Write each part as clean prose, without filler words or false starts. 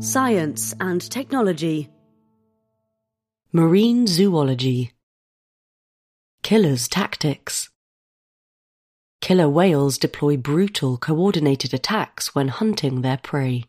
Science and technology. Marine zoology. Killer's tactics. Killer whales deploy brutal, coordinated attacks when hunting their prey.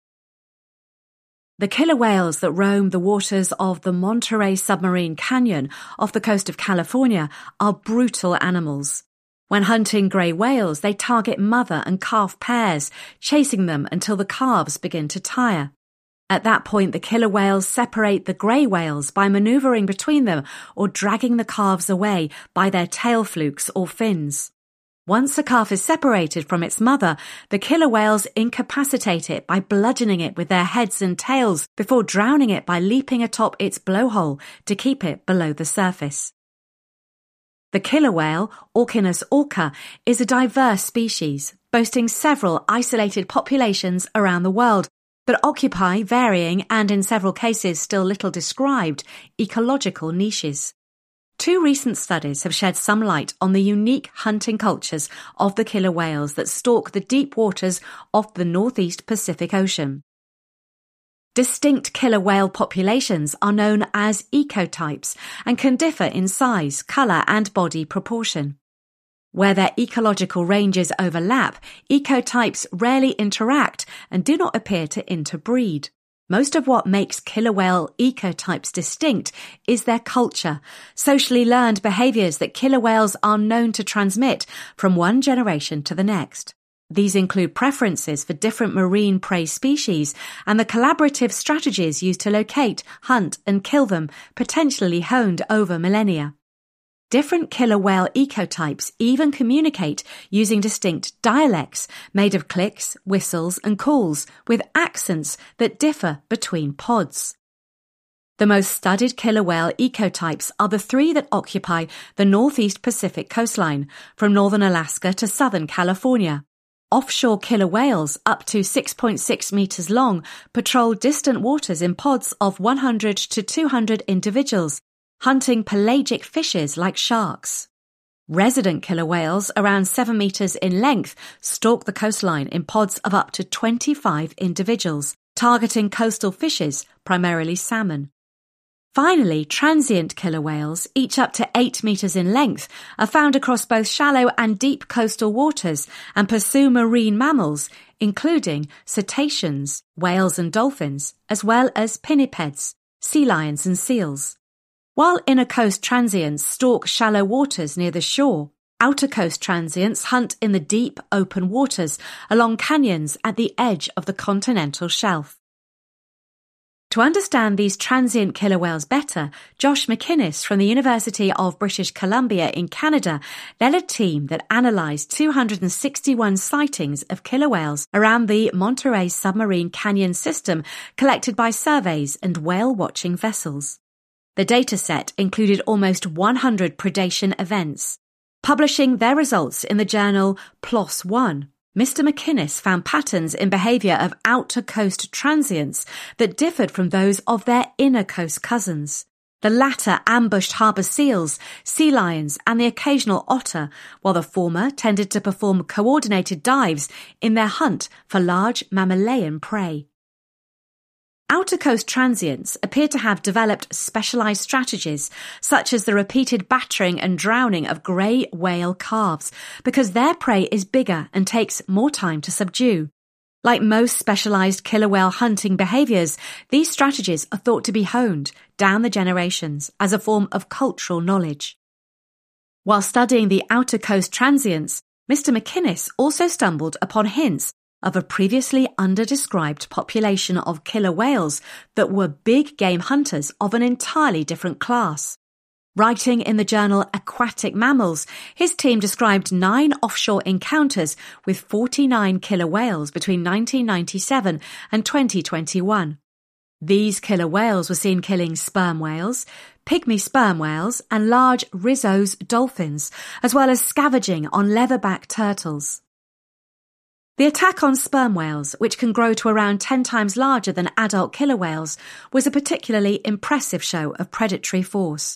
The killer whales that roam the waters of the Monterey Submarine Canyon off the coast of California are brutal animals. When hunting grey whales, they target mother and calf pairs, chasing them until the calves begin to tire. At that point, the killer whales separate the grey whales by manoeuvring between them or dragging the calves away by their tail flukes or fins. Once a calf is separated from its mother, the killer whales incapacitate it by bludgeoning it with their heads and tails before drowning it by leaping atop its blowhole to keep it below the surface. The killer whale, Orcinus orca, is a diverse species, boasting several isolated populations around the world that occupy varying and, in several cases still little described, ecological niches. Two recent studies have shed some light on the unique hunting cultures of the killer whales that stalk the deep waters of the northeast Pacific Ocean. Distinct killer whale populations are known as ecotypes and can differ in size, colour and body proportion. Where their ecological ranges overlap, ecotypes rarely interact and do not appear to interbreed. Most of what makes killer whale ecotypes distinct is their culture, socially learned behaviours that killer whales are known to transmit from one generation to the next. These include preferences for different marine prey species and the collaborative strategies used to locate, hunt and kill them, potentially honed over millennia. Different killer whale ecotypes even communicate using distinct dialects made of clicks, whistles and calls with accents that differ between pods. The most studied killer whale ecotypes are the three that occupy the northeast Pacific coastline, from northern Alaska to southern California. Offshore killer whales, up to 6.6 meters long, patrol distant waters in pods of 100 to 200 individuals, hunting pelagic fishes like sharks. Resident killer whales, around 7 meters in length, stalk the coastline in pods of up to 25 individuals, targeting coastal fishes, primarily salmon. Finally, transient killer whales, each up to 8 meters in length, are found across both shallow and deep coastal waters and pursue marine mammals, including cetaceans, whales and dolphins, as well as pinnipeds, sea lions and seals. While inner coast transients stalk shallow waters near the shore, outer coast transients hunt in the deep, open waters along canyons at the edge of the continental shelf. To understand these transient killer whales better, Josh McInnes from the University of British Columbia in Canada led a team that analysed 261 sightings of killer whales around the Monterey Submarine Canyon system collected by surveys and whale-watching vessels. The dataset included almost 100 predation events. Publishing their results in the journal PLOS One, Mr. McInnes found patterns in behaviour of outer coast transients that differed from those of their inner coast cousins. The latter ambushed harbour seals, sea lions and the occasional otter, while the former tended to perform coordinated dives in their hunt for large mammalian prey. Outer coast transients appear to have developed specialised strategies, such as the repeated battering and drowning of grey whale calves, because their prey is bigger and takes more time to subdue. Like most specialised killer whale hunting behaviours, these strategies are thought to be honed down the generations as a form of cultural knowledge. While studying the outer coast transients, Mr. McInnes also stumbled upon hints of a previously underdescribed population of killer whales that were big game hunters of an entirely different class. Writing in the journal Aquatic Mammals, his team described 9 offshore encounters with 49 killer whales between 1997 and 2021. These killer whales were seen killing sperm whales, pygmy sperm whales and large rhizos dolphins, as well as scavenging on leatherback turtles. The attack on sperm whales, which can grow to around 10 times larger than adult killer whales, was a particularly impressive show of predatory force.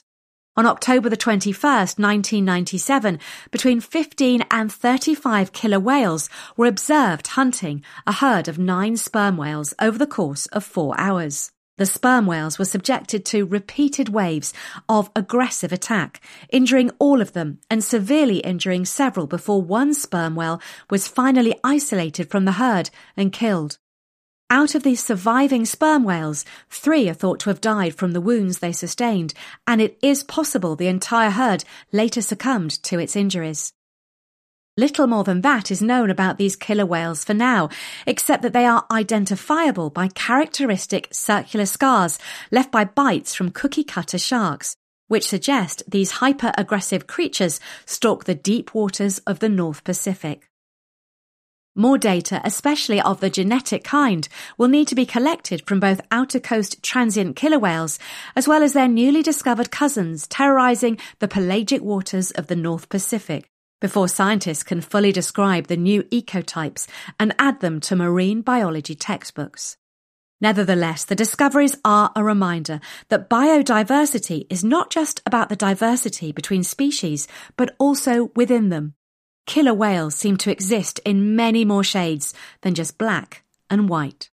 On October the 21st, 1997, between 15 and 35 killer whales were observed hunting a herd of 9 sperm whales over the course of 4 hours. The sperm whales were subjected to repeated waves of aggressive attack, injuring all of them and severely injuring several before one sperm whale was finally isolated from the herd and killed. Out of these surviving sperm whales, 3 are thought to have died from the wounds they sustained, and it is possible the entire herd later succumbed to its injuries. Little more than that is known about these killer whales for now, except that they are identifiable by characteristic circular scars left by bites from cookie-cutter sharks, which suggest these hyper-aggressive creatures stalk the deep waters of the North Pacific. More data, especially of the genetic kind, will need to be collected from both outer coast transient killer whales as well as their newly discovered cousins terrorizing the pelagic waters of the North Pacific, before scientists can fully describe the new ecotypes and add them to marine biology textbooks. Nevertheless, the discoveries are a reminder that biodiversity is not just about the diversity between species, but also within them. Killer whales seem to exist in many more shades than just black and white.